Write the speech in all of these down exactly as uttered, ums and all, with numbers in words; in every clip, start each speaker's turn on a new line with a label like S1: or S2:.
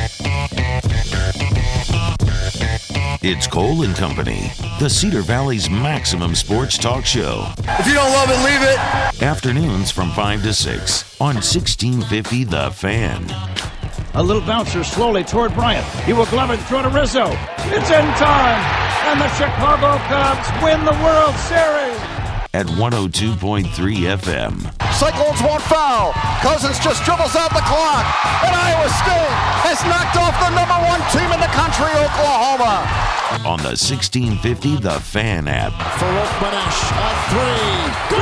S1: It's Cole and Company, the Cedar Valley's maximum sports talk show.
S2: If you don't love it, leave it.
S1: Afternoons from five to six on sixteen fifty The Fan.
S3: A little bouncer slowly toward Bryant. He will glove it, throw to Rizzo. It's in time, and the Chicago Cubs win the World Series.
S1: At one oh two point three F M.
S2: Cyclones won't foul. Cousins just dribbles out the clock. And Iowa State has knocked off the number one team in the country, Oklahoma.
S1: On the sixteen fifty The Fan app.
S4: Farouk Manesh, a three.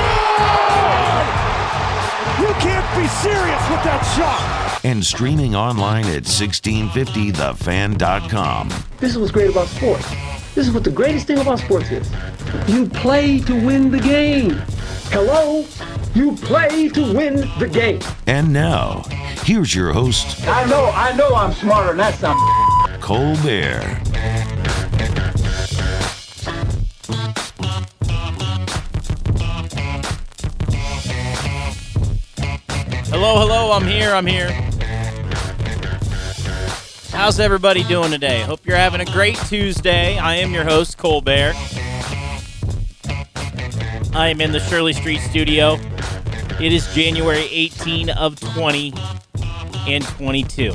S4: Good! You can't be serious with that shot.
S1: And streaming online at sixteen fifty the fan dot com.
S5: This is what's great about sports. This is what the greatest thing about sports is. You play to win the game. Hello? You play to win the game.
S1: And now, here's your host.
S5: I know, I know I'm smarter than that son.
S1: Cole Bear.
S6: Hello, hello, I'm here, I'm here. How's everybody doing today? Hope you're having a great Tuesday. I am your host, Cole Bear. I am in the Shirley Street studio. It is January eighteenth of twenty twenty-two.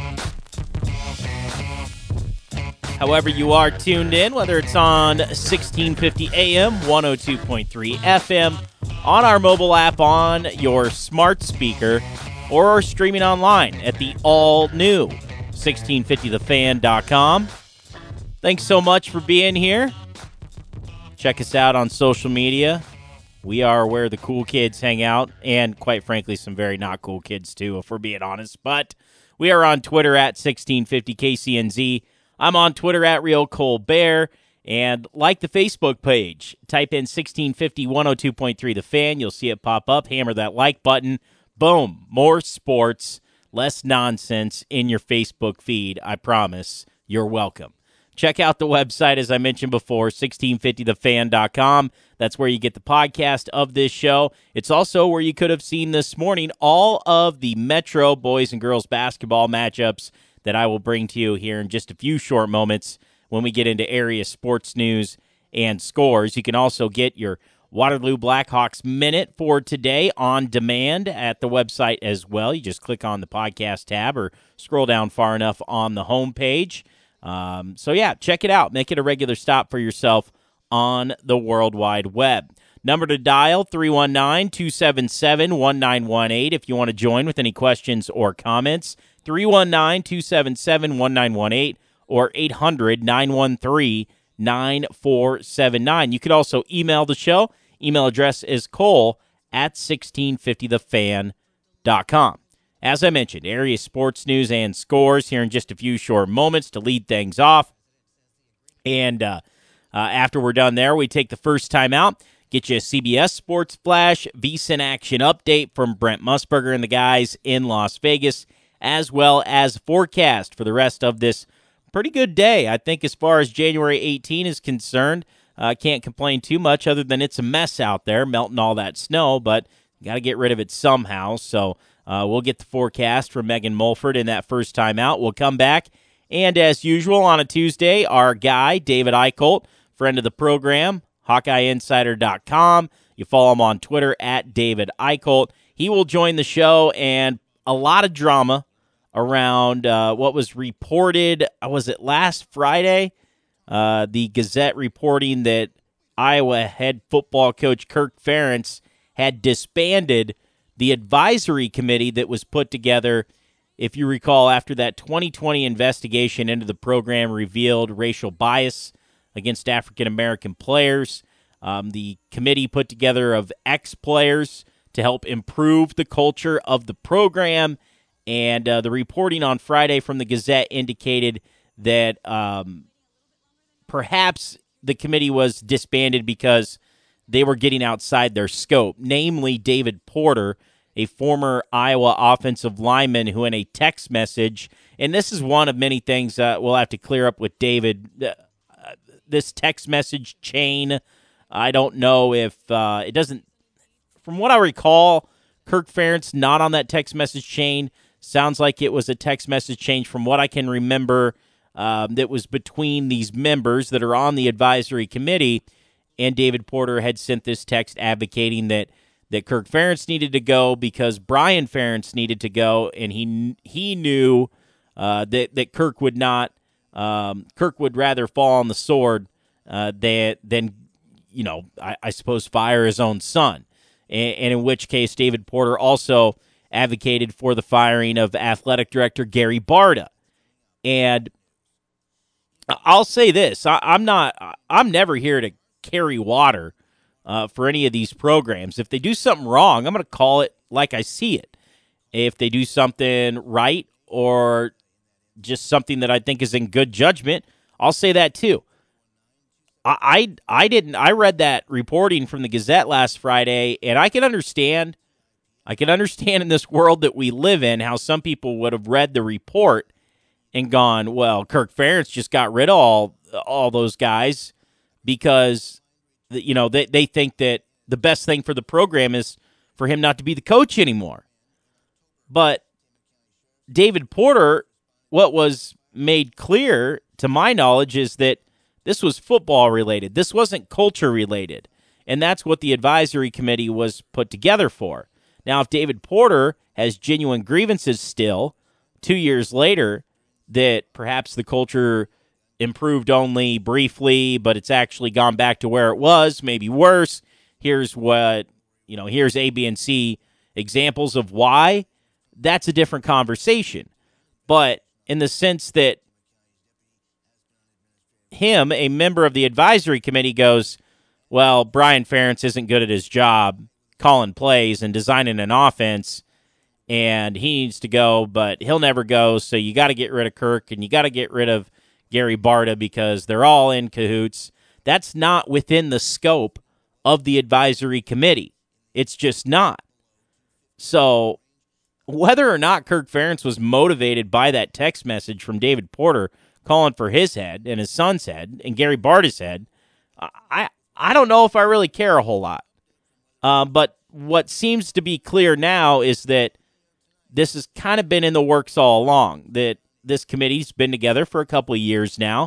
S6: However you are tuned in, whether it's on sixteen fifty A M, one oh two point three F M, on our mobile app, on your smart speaker, or streaming online at the all-new sixteen fifty the fan dot com. Thanks so much for being here. Check us out on social media. We are where the cool kids hang out, and quite frankly, some very not cool kids too, if we're being honest. But we are on Twitter at sixteen fifty K C N Z. I'm on Twitter at Real Cole Bear. And like the Facebook page, type in sixteen fifty one oh two point three The Fan. You'll see it pop up. Hammer that like button. Boom. More sports, less nonsense in your Facebook feed. I promise. You're welcome. Check out the website, as I mentioned before, sixteen fifty the fan dot com. That's where you get the podcast of this show. It's also where you could have seen this morning all of the Metro boys and girls basketball matchups that I will bring to you here in just a few short moments when we get into area sports news and scores. You can also get your Waterloo Blackhawks Minute for today on demand at the website as well. You just click on the podcast tab or scroll down far enough on the homepage. Um, so, yeah, check it out. Make it a regular stop for yourself on the World Wide Web. Number to dial, three one nine, two seven seven, one nine one eight if you want to join with any questions or comments. three one nine, two seven seven, one nine one eight or eight hundred, nine one three, nine four seven nine. You could also email the show. Email address is cole at sixteen fifty the fan dot com. As I mentioned, area sports news and scores here in just a few short moments to lead things off. And uh, uh, after we're done there, we take the first time out, get you a C B S Sports Flash, VSiN Action update from Brent Musburger and the guys in Las Vegas, as well as forecast for the rest of this pretty good day. I think as far as January eighteenth is concerned, I uh, can't complain too much other than it's a mess out there, melting all that snow, but you got to get rid of it somehow. So uh, we'll get the forecast from Megan Mulford in that first time out. We'll come back, and as usual on a Tuesday, our guy, David Eicholt, friend of the program, Hawkeye Insider dot com. You follow him on Twitter at David Eicholt. He will join the show, and a lot of drama around uh, what was reported, was it last Friday? Uh, the Gazette reporting that Iowa head football coach Kirk Ferentz had disbanded the advisory committee that was put together, if you recall, after that twenty twenty investigation into the program revealed racial bias against African-American players. Um, the committee put together of ex-players to help improve the culture of the program. And uh, the reporting on Friday from the Gazette indicated that um, perhaps the committee was disbanded because they were getting outside their scope, namely David Porter, a former Iowa offensive lineman who in a text message, and this is one of many things uh, we'll have to clear up with David, uh, this text message chain, I don't know if uh, it doesn't, from what I recall, Kirk Ferentz not on that text message chain. Sounds like it was a text message change from what I can remember um, that was between these members that are on the advisory committee, and David Porter had sent this text advocating that that Kirk Ferentz needed to go because Brian Ferentz needed to go, and he he knew uh, that that Kirk would not um, Kirk would rather fall on the sword uh, than than you know I, I suppose fire his own son, and, and in which case David Porter also advocated for the firing of athletic director Gary Barta. And I'll say this: I, I'm not I'm never here to carry water Uh, for any of these programs. If they do something wrong, I'm going to call it like I see it. If they do something right or just something that I think is in good judgment, I'll say that too. I, I, I didn't. I read that reporting from the Gazette last Friday, and I can understand. I can understand in this world that we live in how some people would have read the report and gone, "Well, Kirk Ferentz just got rid of all all those guys because." You know, they, they think that the best thing for the program is for him not to be the coach anymore. But David Porter, what was made clear, to my knowledge, is that this was football related. This wasn't culture related. And that's what the advisory committee was put together for. Now, if David Porter has genuine grievances still, two years later, that perhaps the culture improved only briefly, but it's actually gone back to where it was, maybe worse. Here's what, you know, here's A, B, and C examples of why. That's a different conversation. But in the sense that him, a member of the advisory committee, goes, well, Brian Ferentz isn't good at his job calling plays and designing an offense, and he needs to go, but he'll never go, so you got to get rid of Kirk, and you got to get rid of Gary Barta because they're all in cahoots. That's not within the scope of the advisory committee. It's just not. So whether or not Kirk Ferentz was motivated by that text message from David Porter calling for his head and his son's head and Gary Barta's head, I I don't know if I really care a whole lot. Uh, but what seems to be clear now is that this has kind of been in the works all along, that this committee's been together for a couple of years now,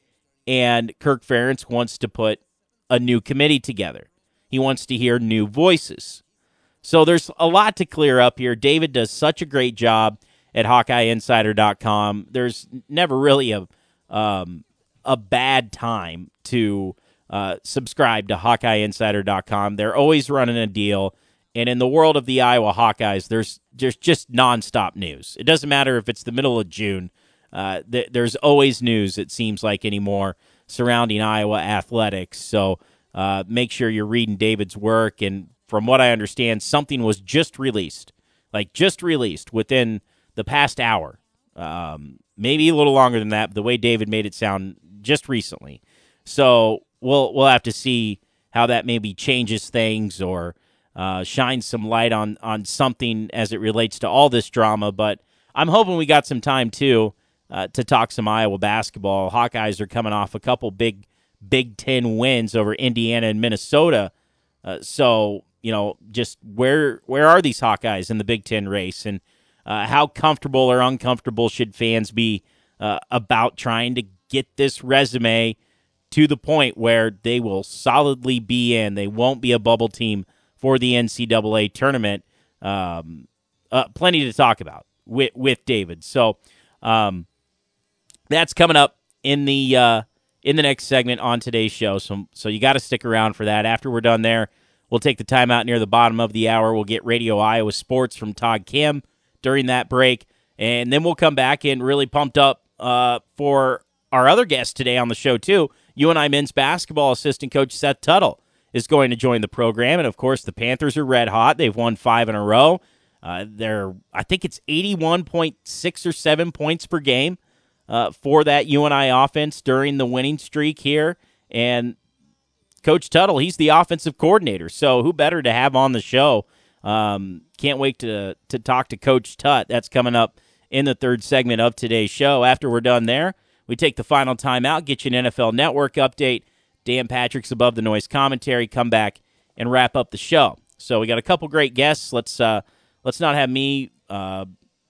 S6: and Kirk Ferentz wants to put a new committee together. He wants to hear new voices. So there's a lot to clear up here. David does such a great job at Hawkeye Insider dot com. There's never really a um, a bad time to uh, subscribe to Hawkeye Insider dot com. They're always running a deal. And in the world of the Iowa Hawkeyes, there's there's just nonstop news. It doesn't matter if it's the middle of June. Uh, th- there's always news, it seems like, anymore surrounding Iowa athletics. So uh, make sure you're reading David's work. And from what I understand, something was just released, like just released within the past hour. Um, maybe a little longer than that, but the way David made it sound just recently. So we'll we'll have to see how that maybe changes things or Uh, shine some light on on something as it relates to all this drama. But I'm hoping we got some time, too, uh, to talk some Iowa basketball. Hawkeyes are coming off a couple big Big Ten wins over Indiana and Minnesota. Uh, so, you know, just where where are these Hawkeyes in the Big Ten race? And uh, how comfortable or uncomfortable should fans be uh, about trying to get this resume to the point where they will solidly be in? They won't be a bubble team for the N C double A tournament. Um, uh, plenty to talk about with, with David. So um, that's coming up in the uh, in the next segment on today's show. So, so you got to stick around for that. After we're done there, we'll take the time out near the bottom of the hour. We'll get Radio Iowa Sports from Todd Kim during that break. And then we'll come back and really pumped up uh, for our other guest today on the show, too. U N I men's basketball assistant coach Seth Tuttle is going to join the program. And, of course, the Panthers are red hot. They've won five in a row. Uh, they're, I think it's eighty-one point six or seven points per game uh, for that U N I offense during the winning streak here. And Coach Tuttle, he's the offensive coordinator. So who better to have on the show? Um, can't wait to, to talk to Coach Tut. That's coming up in the third segment of today's show. After we're done there, we take the final time out, get you an N F L Network update. Dan Patrick's Above the Noise commentary, come back and wrap up the show. So we got a couple great guests. Let's uh, let's not have me uh,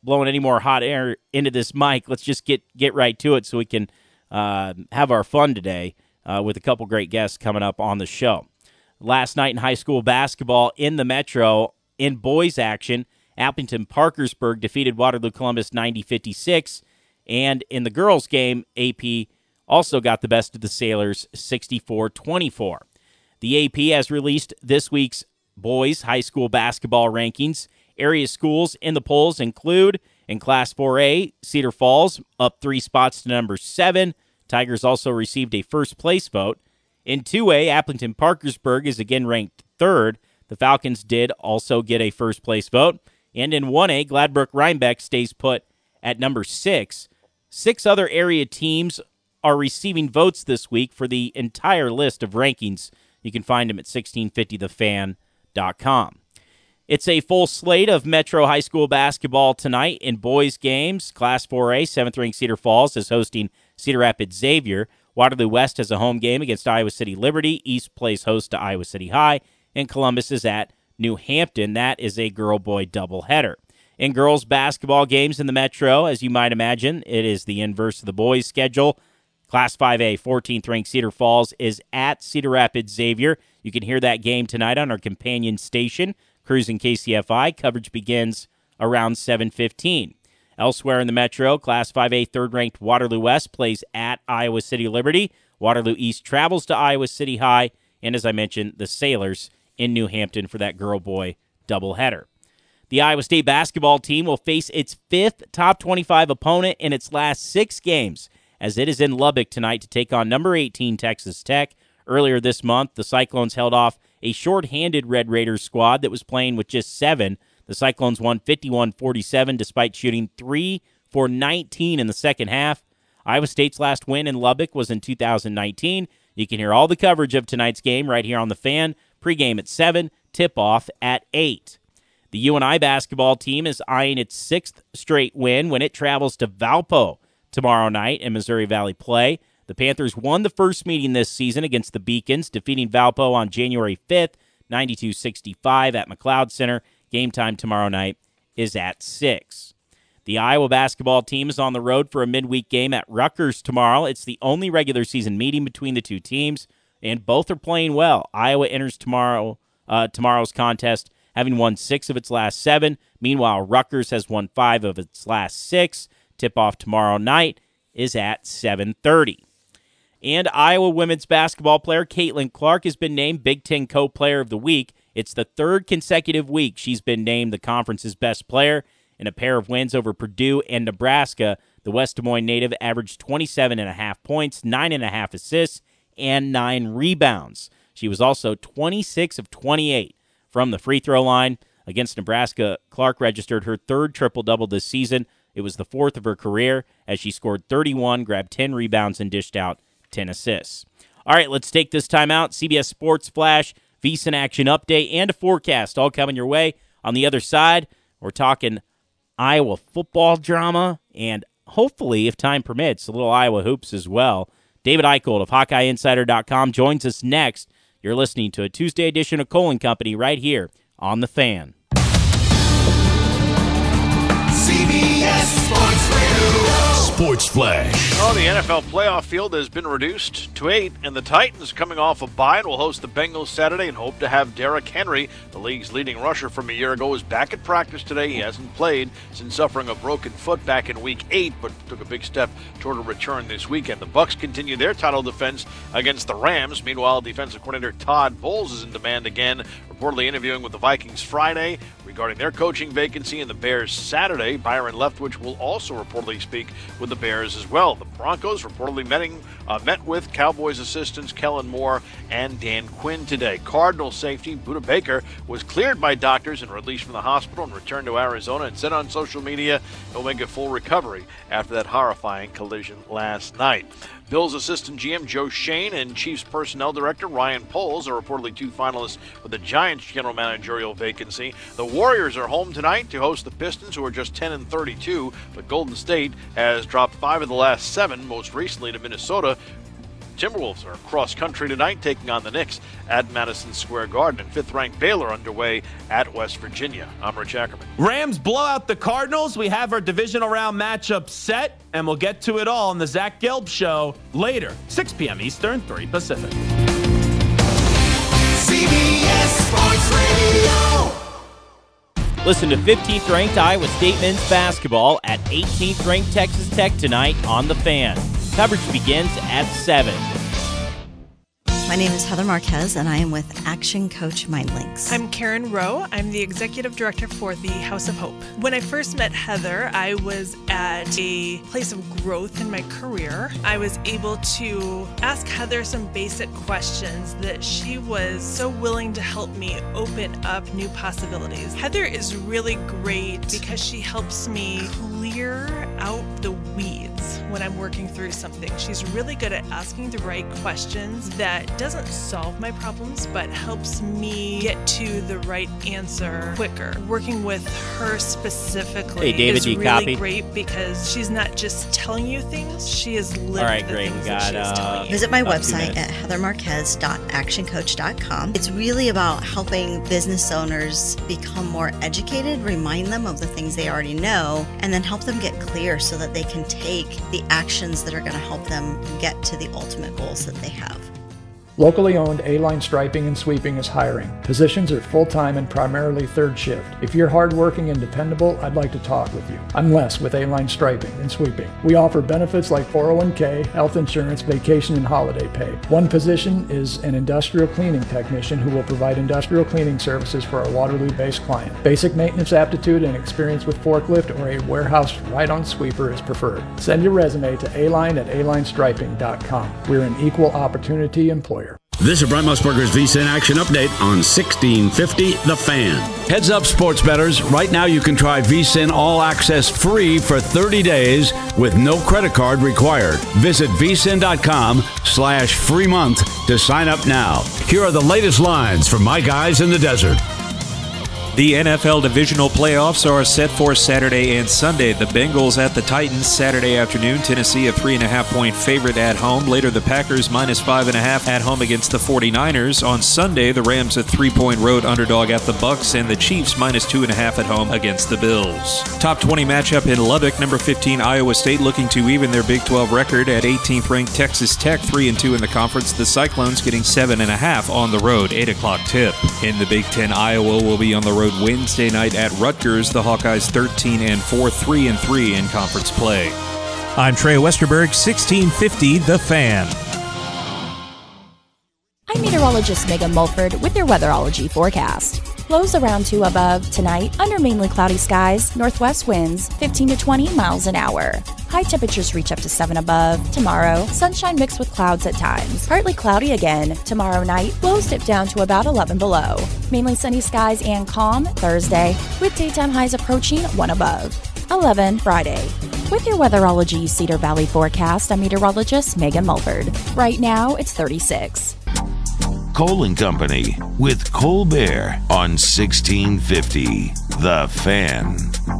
S6: blowing any more hot air into this mic. Let's just get get right to it so we can uh, have our fun today uh, with a couple great guests coming up on the show. Last night in high school basketball in the Metro, in boys action, Appleton Parkersburg defeated Waterloo Columbus ninety fifty-six, and in the girls game, A P also got the best of the Sailors sixty-four twenty-four. The A P has released this week's boys high school basketball rankings. Area schools in the polls include, in Class four A, Cedar Falls up three spots to number seven. Tigers also received a first-place vote. In two A, Appleton Parkersburg is again ranked third. The Falcons did also get a first-place vote. And in one A, Gladbrook Rhinebeck stays put at number six. Six other area teams are receiving votes this week for the entire list of rankings. You can find them at sixteen fifty the fan dot com. It's a full slate of Metro High School basketball tonight in boys games. Class four A, seventh-ranked Cedar Falls is hosting Cedar Rapids Xavier. Waterloo West has a home game against Iowa City Liberty. East plays host to Iowa City High. And Columbus is at New Hampton. That is a girl-boy doubleheader. In girls basketball games in the Metro, as you might imagine, it is the inverse of the boys' schedule. Class five A, fourteenth-ranked Cedar Falls is at Cedar Rapids Xavier. You can hear that game tonight on our companion station, Cruising K C F I. Coverage begins around seven fifteen. Elsewhere in the Metro, Class five A, third-ranked Waterloo West plays at Iowa City Liberty. Waterloo East travels to Iowa City High. And as I mentioned, the Sailors in New Hampton for that girl-boy doubleheader. The Iowa State basketball team will face its fifth top twenty-five opponent in its last six games, as it is in Lubbock tonight to take on number eighteen Texas Tech. Earlier this month, the Cyclones held off a short-handed Red Raiders squad that was playing with just seven. The Cyclones won fifty-one forty-seven despite shooting three for nineteen in the second half. Iowa State's last win in Lubbock was in two thousand nineteen. You can hear all the coverage of tonight's game right here on The Fan. Pre-game at seven, tip-off at eight. The U N I basketball team is eyeing its sixth straight win when it travels to Valpo tomorrow night in Missouri Valley play. The Panthers won the first meeting this season against the Beacons, defeating Valpo on January fifth, ninety-two sixty-five at McLeod Center. Game time tomorrow night is at six. The Iowa basketball team is on the road for a midweek game at Rutgers tomorrow. It's the only regular season meeting between the two teams, and both are playing well. Iowa enters tomorrow uh, tomorrow's contest having won six of its last seven. Meanwhile, Rutgers has won five of its last six. Tip-off tomorrow night is at seven thirty. And Iowa women's basketball player Caitlin Clark has been named Big Ten Co-Player of the Week. It's the third consecutive week she's been named the conference's best player. In a pair of wins over Purdue and Nebraska, the West Des Moines native averaged twenty-seven point five points, nine point five assists, and nine rebounds. She was also twenty-six of twenty-eight from the free throw line. Against Nebraska, Clark registered her third triple-double this season. It was the fourth of her career as she scored thirty-one, grabbed ten rebounds, and dished out ten assists. All right, let's take this time out. C B S Sports Flash, VSiN Action Update, and a forecast all coming your way. On the other side, we're talking Iowa football drama and hopefully, if time permits, a little Iowa hoops as well. David Eicholt of Hawkeye Insider dot com joins us next. You're listening to a Tuesday edition of Cole and Company right here on The Fan.
S7: C B S Sports Radio.
S1: Sports Flash.
S8: Oh, the N F L playoff field has been reduced to eight, and the Titans, coming off a bye, will host the Bengals Saturday and hope to have Derrick Henry, the league's leading rusher from a year ago, is back at practice today. He hasn't played since suffering a broken foot back in Week eight, but took a big step toward a return this weekend. The Bucs continue their title defense against the Rams. Meanwhile, defensive coordinator Todd Bowles is in demand again, reportedly interviewing with the Vikings Friday regarding their coaching vacancy, and the Bears Saturday. Byron Leftwich will also reportedly speak with the Bears as well. The Broncos reportedly meeting, uh, met with Cowboys assistants Kellen Moore and Dan Quinn today. Cardinal safety Budda Baker was cleared by doctors and released from the hospital and returned to Arizona, and said on social media he'll make a full recovery after that horrifying collision last night. Bills assistant G M Joe Shane and Chiefs personnel director Ryan Poles are reportedly two finalists for the Giants general managerial vacancy. The Warriors are home tonight to host the Pistons, who are just ten and thirty-two, but Golden State has dropped five of the last seven, most recently to Minnesota, Timberwolves are cross country tonight, taking on the Knicks at Madison Square Garden. And fifth-ranked Baylor underway at West Virginia. I'm Rich Ackerman.
S9: Rams blow out the Cardinals. We have our divisional round matchup set, and we'll get to it all on the Zach Gelb Show later, six p.m. Eastern, three Pacific.
S7: C B S Sports Radio.
S6: Listen to fifteenth-ranked Iowa State men's basketball at eighteenth-ranked Texas Tech tonight on The Fan. Coverage begins at seven.
S10: My name is Heather Marquez, and I am with Action Coach MindLinks.
S11: I'm Karen Rowe. I'm the Executive Director for the House of Hope. When I first met Heather, I was at a place of growth in my career. I was able to ask Heather some basic questions that she was so willing to help me open up new possibilities. Heather is really great because she helps me clear out the weeds when I'm working through something. She's really good at asking the right questions that doesn't solve my problems, but helps me get to the right answer quicker. Working with her specifically
S6: hey, David,
S11: is
S6: you
S11: really
S6: copy?
S11: great because she's not just telling you things, she has lived
S6: All right,
S11: the
S6: great.
S11: things
S6: We got,
S11: that she is
S6: uh,
S11: telling you.
S10: Visit my
S6: About two
S10: website
S6: minutes.
S10: at heather marquez dot action coach dot com. It's really about helping business owners become more educated, remind them of the things they already know, and then help them get clear so that they can take the actions that are going to help them get to the ultimate goals that they have.
S12: Locally owned A-Line Striping and Sweeping is hiring. Positions are full-time and primarily third shift. If you're hardworking and dependable, I'd like to talk with you. I'm Les with A-Line Striping and Sweeping. We offer benefits like four oh one k, health insurance, vacation, and holiday pay. One position is an industrial cleaning technician who will provide industrial cleaning services for our Waterloo-based client. Basic maintenance aptitude and experience with forklift or a warehouse ride-on sweeper is preferred. Send your resume to aline at a line striping dot com. We're an equal opportunity employer.
S13: This is Brent Musburger's V S I N Action Update on sixteen fifty The Fan.
S14: Heads up, sports bettors. Right now you can try V S I N All Access free for thirty days with no credit card required. Visit V S I N dot com slash free month to sign up now. Here are the latest lines from my guys in the desert.
S15: The N F L divisional playoffs are set for Saturday and Sunday. The Bengals at the Titans Saturday afternoon. Tennessee a three and a half point favorite at home. Later, the Packers minus five and a half at home against the forty-niners. On Sunday, the Rams a three point road underdog at the Bucks, and the Chiefs minus two and a half at home against the Bills. Top twenty matchup in Lubbock. Number fifteen Iowa State looking to even their Big twelve record at eighteenth ranked Texas Tech, three and two in the conference. The Cyclones getting seven and a half on the road. Eight o'clock tip. In the Big Ten, Iowa will be on the road Wednesday night at Rutgers. The Hawkeyes thirteen and four, three and three in conference play.
S16: I'm Trey Westerberg, sixteen fifty The Fan.
S17: I'm meteorologist Megan Mulford with your weatherology forecast. Lows around two above tonight, under mainly cloudy skies, northwest winds fifteen to twenty miles an hour. High temperatures reach up to seven above. Tomorrow, sunshine mixed with clouds at times. Partly cloudy again. Tomorrow night, lows dip down to about eleven below. Mainly sunny skies and calm Thursday, with daytime highs approaching one above. eleven Friday. With your weatherology Cedar Valley forecast, I'm meteorologist Megan Mulford. Right now, it's thirty-six.
S1: Cole and Company with Colbert on sixteen fifty The Fan.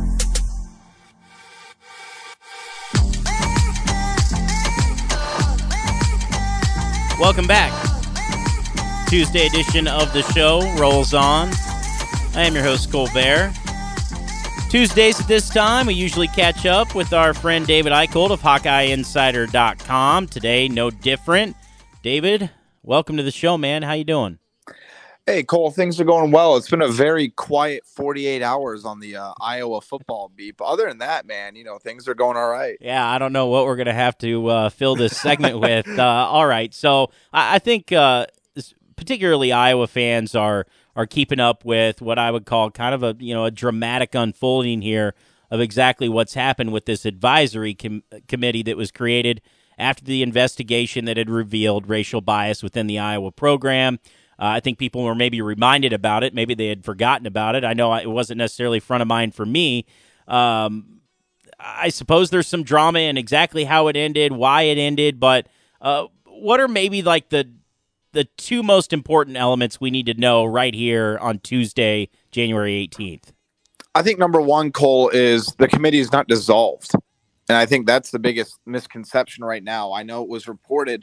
S6: Welcome back. Tuesday edition of the show rolls on. I am your host, Colbert. Tuesdays at this time, we usually catch up with our friend David Eicholt of Hawkeye Insider dot com. Today, no different. David, welcome to the show, man. How you doing?
S18: Hey, Cole, things are going well. It's been a very quiet forty-eight hours on the uh, Iowa football beat. But other than that, man, you know, things are going all right.
S6: Yeah, I don't know what we're going to have to uh, fill this segment with. Uh, all right, so I, I think uh, particularly Iowa fans are are keeping up with what I would call kind of a you know a dramatic unfolding here of exactly what's happened with this advisory com- committee that was created after the investigation that had revealed racial bias within the Iowa program. Uh, I think people were maybe reminded about it. Maybe they had forgotten about it. I know it wasn't necessarily front of mind for me. Um, I suppose there's some drama in exactly how it ended, why it ended, but uh, what are maybe like the the two most important elements we need to know right here on Tuesday, January eighteenth?
S18: I think number one, Cole, is the committee is not dissolved. And I think that's the biggest misconception right now. I know it was reported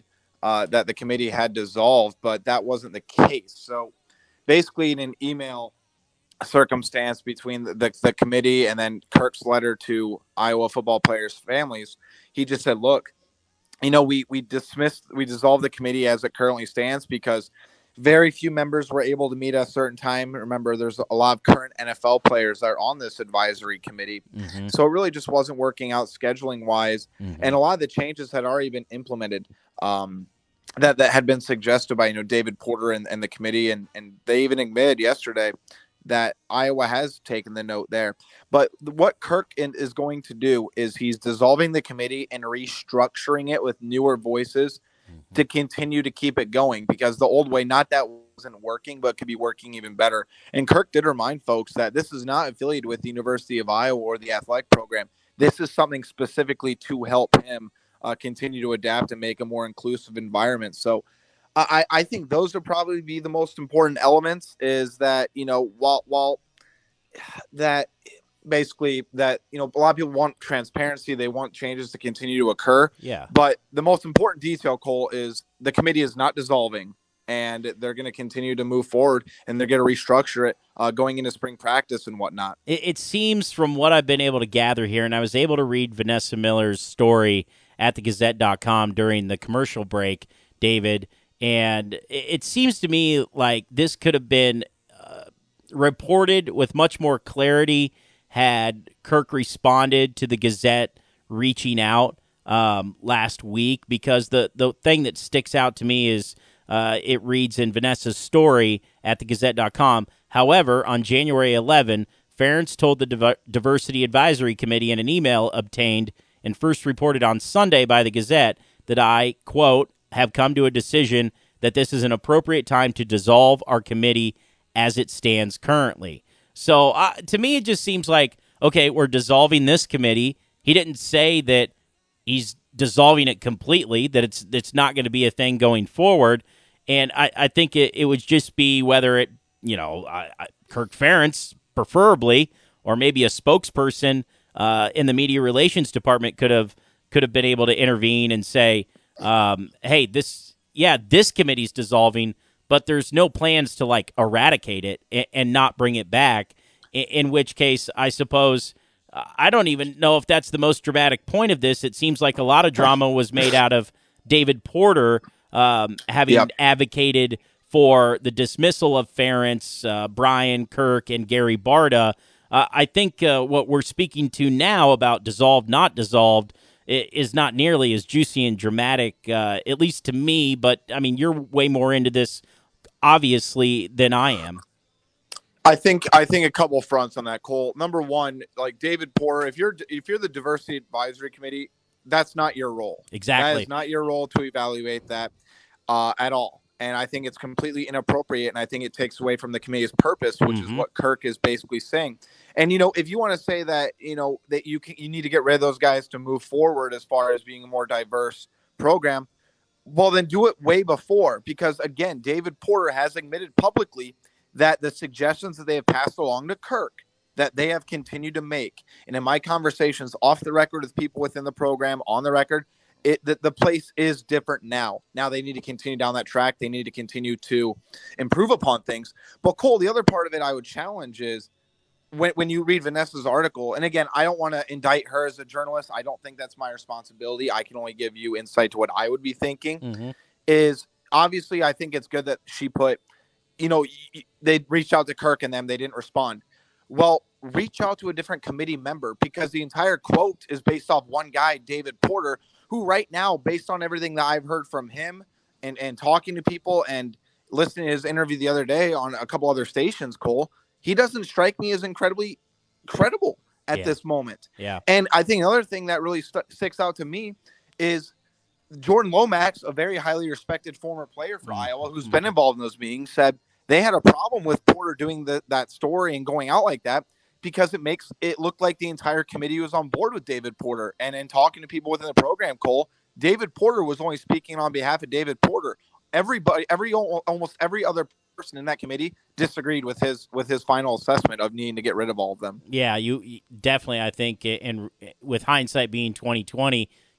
S18: uh, that the committee had dissolved, but that wasn't the case. So basically in an email circumstance between the, the, the committee and then Kirk's letter to Iowa football players' families, he just said, look, you know, we, we dismissed, we dissolved the committee as it currently stands because very few members were able to meet at a certain time. Remember, there's a lot of current N F L players that are on this advisory committee. Mm-hmm. So it really just wasn't working out scheduling wise. Mm-hmm. And a lot of the changes had already been implemented um, that, that had been suggested by, you know, David Porter and, and the committee. And, and they even admitted yesterday that Iowa has taken the note there. But what Kirk is going to do is he's dissolving the committee and restructuring it with newer voices mm-hmm. to continue to keep it going, because the old way, not that wasn't working, but could be working even better. And Kirk did remind folks that this is not affiliated with the University of Iowa or the athletic program. This is something specifically to help him uh, continue to adapt and make a more inclusive environment. So I, I think those would probably be the most important elements, is that, you know, while, while that basically that, you know, a lot of people want transparency. They want changes to continue to occur.
S6: Yeah.
S18: But the most important detail, Cole, is the committee is not dissolving, and they're going to continue to move forward, and they're going to restructure it uh, going into spring practice and whatnot.
S6: It, it seems from what I've been able to gather here, and I was able to read Vanessa Miller's story at the gazette dot com during the commercial break, David, and it seems to me like this could have been uh, reported with much more clarity had Kirk responded to the Gazette reaching out um, last week, because the, the thing that sticks out to me is uh, it reads in Vanessa's story at the gazette dot com. However, on January eleventh, Ferentz told the Div- Diversity Advisory Committee in an email obtained and first reported on Sunday by the Gazette that I, quote, have come to a decision that this is an appropriate time to dissolve our committee as it stands currently. So uh, to me, it just seems like, okay, we're dissolving this committee. He didn't say that he's dissolving it completely, that it's it's not going to be a thing going forward. And I, I think it, it would just be whether it, you know, I, I, Kirk Ferentz, preferably, or maybe a spokesperson uh, in the media relations department could have could have been able to intervene and say, Um, hey, this, yeah, this committee's dissolving, but there's no plans to like eradicate it and, and not bring it back. In, in which case, I suppose, uh, I don't even know if that's the most dramatic point of this. It seems like a lot of drama was made out of David Porter um, having yep. advocated for the dismissal of Ferentz, uh, Brian, Kirk, and Gary Barta. Uh, I think uh, what we're speaking to now about dissolved, not dissolved, is not nearly as juicy and dramatic, uh, at least to me. But, I mean, you're way more into this, obviously, than I am.
S18: I think I think a couple fronts on that, Cole. Number one, like David Porter, if you're if you're the Diversity Advisory Committee, that's not your role.
S6: Exactly.
S18: That is not your role to evaluate that uh, at all. And I think it's completely inappropriate, and I think it takes away from the committee's purpose, which mm-hmm. is what Kirk is basically saying. And, you know, if you want to say that, you know, that you can, you need to get rid of those guys to move forward as far as being a more diverse program, well, then do it way before. Because, again, David Porter has admitted publicly that the suggestions that they have passed along to Kirk, that they have continued to make. And in my conversations off the record with people within the program, on the record, It the, the place is different now. Now they need to continue down that track. They need to continue to improve upon things. But Cole, the other part of it I would challenge is when when you read Vanessa's article, and again, I don't want to indict her as a journalist. I don't think that's my responsibility. I can only give you insight to what I would be thinking. Mm-hmm. Is obviously I think it's good that she put, you know, they reached out to Kirk and them. They didn't respond. Well, reach out to a different committee member, because the entire quote is based off one guy, David Porter, who right now, based on everything that I've heard from him and, and talking to people and listening to his interview the other day on a couple other stations, Cole, he doesn't strike me as incredibly credible at
S6: yeah.
S18: this moment.
S6: Yeah.
S18: And I think another thing that really st- sticks out to me is Jordan Lomax, a very highly respected former player for mm-hmm. Iowa, who's been involved in those meetings, said they had a problem with Porter doing the, that story and going out like that, because it makes it look like the entire committee was on board with David Porter. And in talking to people within the program, Cole, David Porter was only speaking on behalf of David Porter. Everybody, every almost every other person in that committee disagreed with his with his final assessment of needing to get rid of all of them.
S6: Yeah, you, you definitely, I think, and with hindsight being twenty twenty,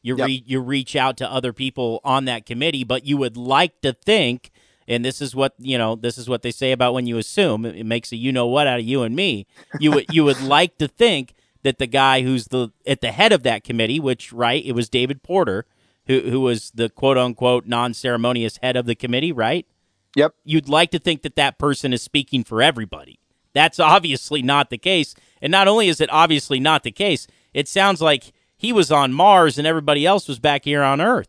S6: You
S18: Yep.
S6: re- you reach out to other people on that committee, but you would like to think, and this is what you know, this is what they say about when you assume. It, it makes a you know what out of you and me. You would you would like to think that the guy who's the at the head of that committee, which right, it was David Porter, who who was the quote unquote non ceremonious head of the committee, right?
S18: Yep.
S6: You'd like to think that that person is speaking for everybody. That's obviously not the case. And not only is it obviously not the case, it sounds like he was on Mars and everybody else was back here on Earth.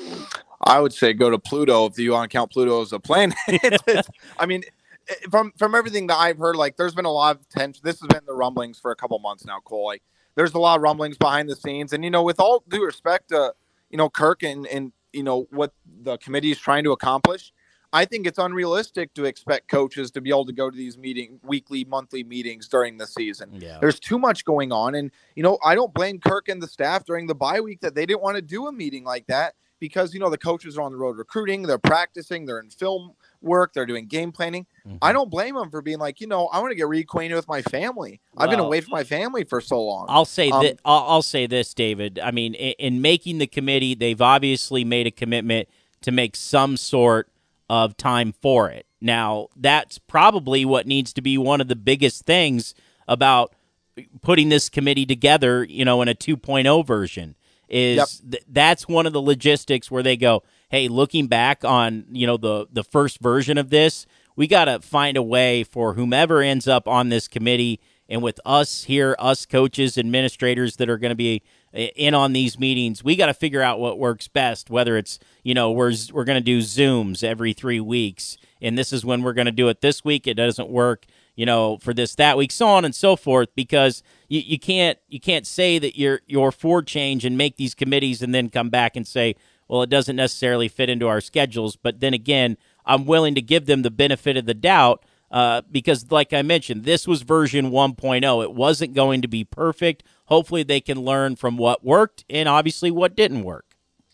S18: I would say go to Pluto if you want to count Pluto as a planet. It's- it's- I mean, from from everything that I've heard, like there's been a lot of tension. This has been the rumblings for a couple months now, Cole. Like there's a lot of rumblings behind the scenes, and you know, with all due respect to you know Kirk and and you know what the committee is trying to accomplish, I think it's unrealistic to expect coaches to be able to go to these meeting weekly, monthly meetings during the season.
S6: Yeah.
S18: There's too much going on, and you know, I don't blame Kirk and the staff during the bye week that they didn't want to do a meeting like that. Because, you know, the coaches are on the road recruiting, they're practicing, they're in film work, they're doing game planning. Mm-hmm. I don't blame them for being like, you know, I want to get reacquainted with my family. Well, I've been away from my family for so long.
S6: I'll say
S18: um,
S6: that. I'll, I'll say this, David. I mean, in, in making the committee, they've obviously made a commitment to make some sort of time for it. Now, that's probably what needs to be one of the biggest things about putting this committee together, you know, in a two point oh version. Is
S18: Yep.
S6: th- that's one of the logistics where they go, hey, looking back on, you know, the the first version of this, we got to find a way for whomever ends up on this committee, and with us here, us coaches, administrators that are going to be in on these meetings, we got to figure out what works best, whether it's, you know, we're, we're going to do Zooms every three weeks, and this is when we're going to do it this week. It doesn't work, you know, for this, that week, so on and so forth, because you, you can't you can't say that you're you're for change and make these committees and then come back and say, well, it doesn't necessarily fit into our schedules. But then again, I'm willing to give them the benefit of the doubt uh, because, like I mentioned, this was version one point oh. It wasn't going to be perfect. Hopefully they can learn from what worked and obviously what didn't work.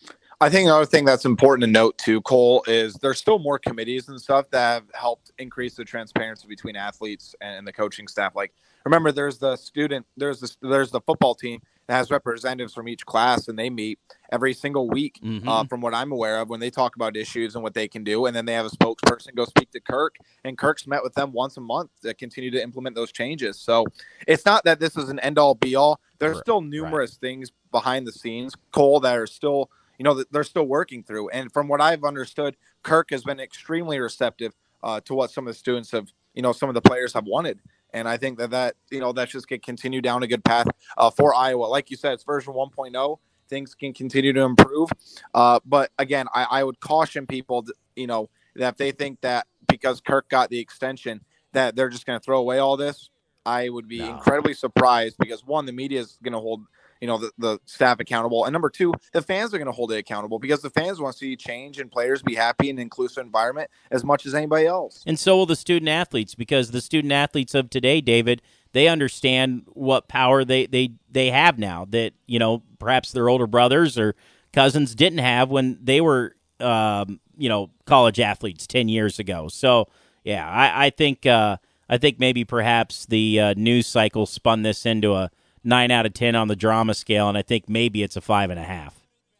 S18: I think another thing that's important to note too, Cole, is there's still more committees and stuff that have helped increase the transparency between athletes and the coaching staff. Like, remember, there's the student, there's the there's the football team that has representatives from each class, and they meet every single week.
S6: Mm-hmm.
S18: Uh, from what I'm aware of, when they talk about issues and what they can do, and then they have a spokesperson go speak to Kirk, and Kirk's met with them once a month to continue to implement those changes. So it's not that this is an end all be all. There's
S6: Right.
S18: still numerous right. things behind the scenes, Cole, that are still. You know, they're still working through. And from what I've understood, Kirk has been extremely receptive uh, to what some of the students have, you know, some of the players have wanted. And I think that that, you know, that's just going to continue down a good path uh, for Iowa. Like you said, it's version one point oh. Things can continue to improve. Uh, but again, I, I would caution people, that, you know, that if they think that because Kirk got the extension, that they're just going to throw away all this, I would be no. incredibly surprised because, one, the media is going to hold you know, the, the staff accountable. And number two, the fans are going to hold it accountable because the fans want to see change and players be happy in an inclusive environment as much as anybody else.
S6: And so will the student athletes, because the student athletes of today, David, they understand what power they, they, they have now that, you know, perhaps their older brothers or cousins didn't have when they were, um, you know, college athletes ten years ago. So, yeah, I, I think uh, I think maybe perhaps the uh, news cycle spun this into a nine out of ten on the drama scale, and I think maybe it's a five and a half.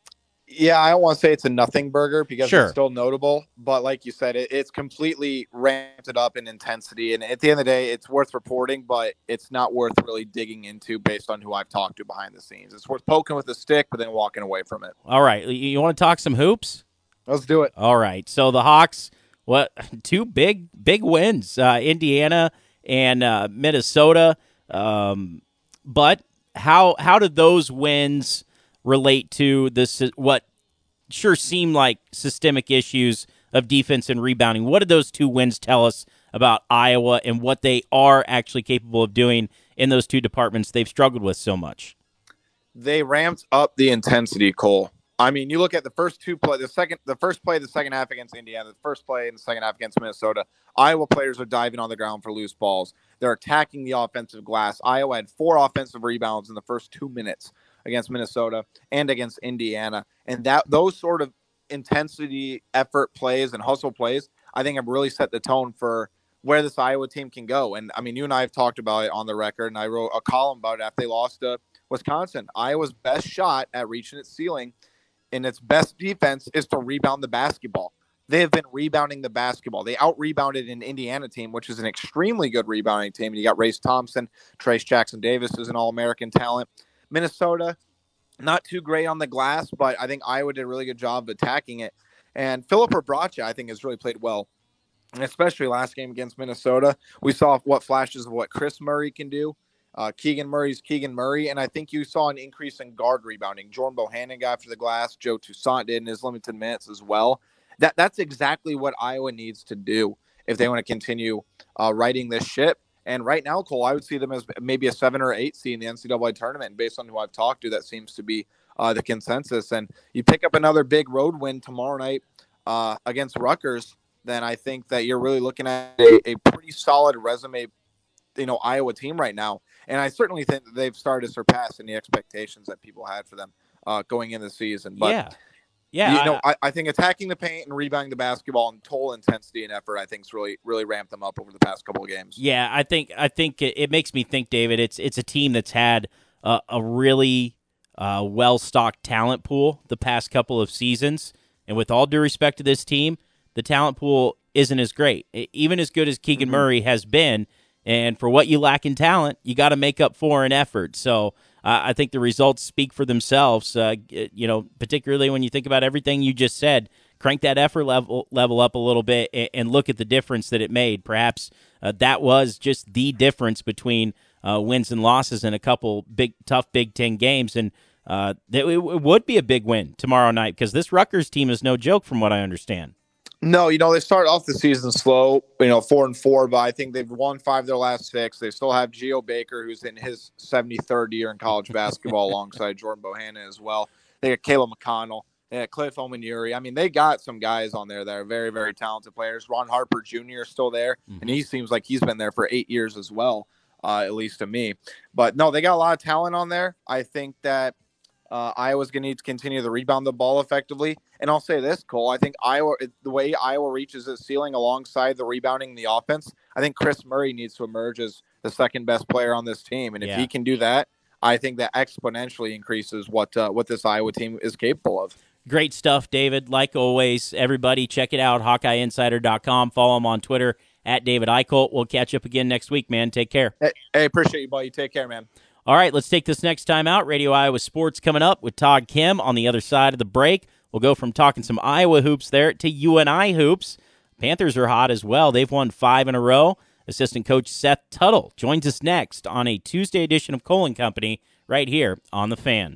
S18: Yeah, I don't want to say it's a nothing burger because
S6: sure.
S18: it's still notable, but like you said, it, it's completely ramped it up in intensity, and at the end of the day, it's worth reporting, but it's not worth really digging into based on who I've talked to behind the scenes. It's worth poking with a stick, but then walking away from it.
S6: All right, you want to talk some hoops?
S18: Let's do it.
S6: All right, so the Hawks, what two big big wins, uh, Indiana and uh, Minnesota. Um, But how how do those wins relate to this? What sure seem like systemic issues of defense and rebounding? What did those two wins tell us about Iowa and what they are actually capable of doing in those two departments they've struggled with so much?
S18: They ramped up the intensity, Cole. I mean, you look at the first two play, the second, the first play, the second half against Indiana, the first play in the second half against Minnesota. Iowa players are diving on the ground for loose balls. They're attacking the offensive glass. Iowa had four offensive rebounds in the first two minutes against Minnesota and against Indiana. And that those sort of intensity, effort plays and hustle plays, I think have really set the tone for where this Iowa team can go. And I mean, you and I have talked about it on the record, and I wrote a column about it after they lost to Wisconsin. Iowa's best shot at reaching its ceiling and its best defense is to rebound the basketball. They have been rebounding the basketball. They out-rebounded an Indiana team, which is an extremely good rebounding team. You got Race Thompson, Trace Jackson-Davis is an All-American talent. Minnesota, not too great on the glass, but I think Iowa did a really good job of attacking it. And Filip Rebraca, I think, has really played well, and especially last game against Minnesota. We saw what flashes of what Chris Murray can do. Uh, Keegan Murray's Keegan Murray, and I think you saw an increase in guard rebounding. Jordan Bohannon got after the glass. Joe Toussaint did in his limited minutes as well. That That's exactly what Iowa needs to do if they want to continue uh, riding this ship. And right now, Cole, I would see them as maybe a seven or eight seed in the N C double A tournament. And based on who I've talked to, that seems to be uh, the consensus. And you pick up another big road win tomorrow night uh, against Rutgers, then I think that you're really looking at a, a pretty solid resume, you know, Iowa team right now. And I certainly think that they've started to surpass any expectations that people had for them uh, going into the season. But
S6: yeah. Yeah,
S18: you know, I, I think attacking the paint and rebounding the basketball and total intensity and effort, I think, has really, really ramped them up over the past couple of games.
S6: Yeah, I think, I think it, it makes me think, David. It's it's a team that's had uh, a really uh, well-stocked talent pool the past couple of seasons, and with all due respect to this team, the talent pool isn't as great, even as good as Keegan mm-hmm. Murray has been. And for what you lack in talent, you got to make up for in effort. So. Uh, I think the results speak for themselves, uh, you know, particularly when you think about everything you just said. Crank that effort level level up a little bit and, and look at the difference that it made. Perhaps uh, that was just the difference between uh, wins and losses in a couple big, tough Big Ten games. And uh, it, it would be a big win tomorrow night because this Rutgers team is no joke from what I understand.
S18: No, you know, they started off the season slow, you know, four and four, but I think they've won five of their last six. They still have Geo Baker, who's in his seventy-third year in college basketball alongside Jordan Bohannon as well. They got Caleb McConnell. They got Cliff Omonuri. I mean, they got some guys on there that are very, very talented players. Ron Harper Junior is still there, mm-hmm. and he seems like he's been there for eight years as well, uh, at least to me. But, no, they got a lot of talent on there. I think that Uh, Iowa's going to need to continue to rebound the ball effectively. And I'll say this, Cole, I think Iowa, the way Iowa reaches its ceiling alongside the rebounding and the offense, I think Chris Murray needs to emerge as the second best player on this team. And if yeah. he can do that, I think that exponentially increases what uh, what this Iowa team is capable of.
S6: Great stuff, David. Like always, everybody check it out, Hawkeye Insider dot com. Follow him on Twitter, at David Eichholt. We'll catch up again next week, man. Take care.
S18: Hey, hey appreciate you, buddy. Take care, man.
S6: All right, let's take this next time out. Radio Iowa Sports coming up with Todd Kim on the other side of the break. We'll go from talking some Iowa hoops there to U N I hoops. Panthers are hot as well. They've won five in a row. Assistant coach Seth Tuttle joins us next on a Tuesday edition of Cole and Company right here on The Fan.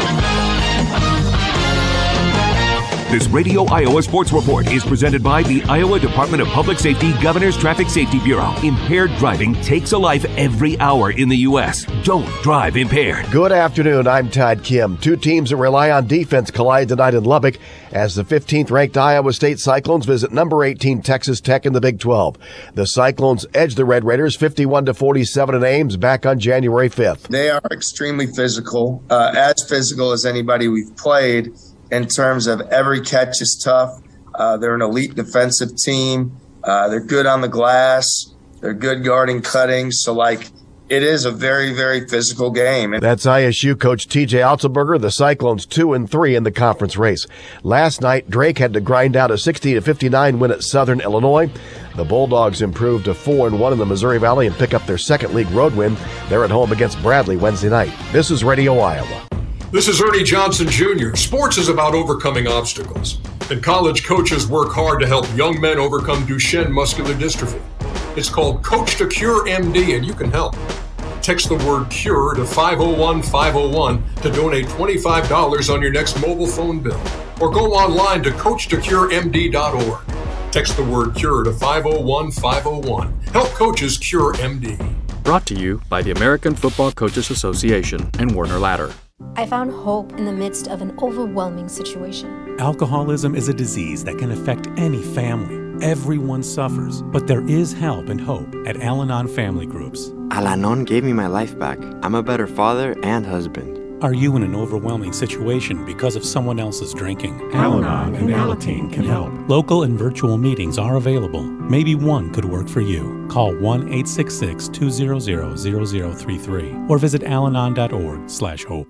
S19: This Radio Iowa Sports Report is presented by the Iowa Department of Public Safety Governor's Traffic Safety Bureau. Impaired driving takes a life every hour in the U S. Don't drive impaired.
S20: Good afternoon. I'm Todd Kim. Two teams that rely on defense collide tonight in Lubbock as the fifteenth-ranked Iowa State Cyclones visit number eighteen Texas Tech in the Big twelve. The Cyclones edge the Red Raiders fifty-one to forty-seven in Ames back on January fifth.
S21: They are extremely physical, uh, as physical as anybody we've played. In terms of every catch is tough. Uh, they're an elite defensive team. Uh, they're good on the glass. They're good guarding cutting. So, like, it is a very, very physical game.
S20: That's I S U coach T J Otzelberger. The Cyclones two and three in the conference race. Last night, Drake had to grind out a sixty to fifty-nine win at Southern Illinois. The Bulldogs improved to four and one in the Missouri Valley and pick up their second league road win. They're at home against Bradley Wednesday night. This is Radio Iowa.
S22: This is Ernie Johnson Junior Sports is about overcoming obstacles, and college coaches work hard to help young men overcome Duchenne muscular dystrophy. It's called Coach to Cure M D, and you can help. Text the word CURE to five oh one five oh one to donate twenty-five dollars on your next mobile phone bill, or go online to coach to cure m d dot org. Text the word CURE to five oh one five oh one. Help coaches cure M D.
S23: Brought to you by the American Football Coaches Association and Werner Ladder.
S24: I found hope in the midst of an overwhelming situation.
S25: Alcoholism is a disease that can affect any family. Everyone suffers, but there is help and hope at Al-Anon Family Groups.
S26: Al-Anon gave me my life back. I'm a better father and husband.
S25: Are you in an overwhelming situation because of someone else's drinking? Al-Anon and Alateen can help. Local and virtual meetings are available. Maybe one could work for you. Call one eight six six, two zero zero, zero zero three three or visit alanon dot org slash hope.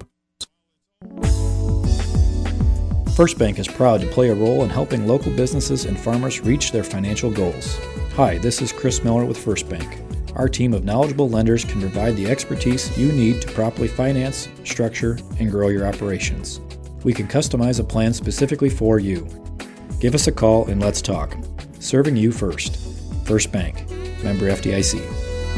S2: First Bank is proud to play a role in helping local businesses and farmers reach their financial goals. Hi, this is Chris Miller with First Bank. Our team of knowledgeable lenders can provide the expertise you need to properly finance, structure, and grow your operations. We can customize a plan specifically for you. Give us a call and let's talk. Serving you first. First Bank. Member F D I C.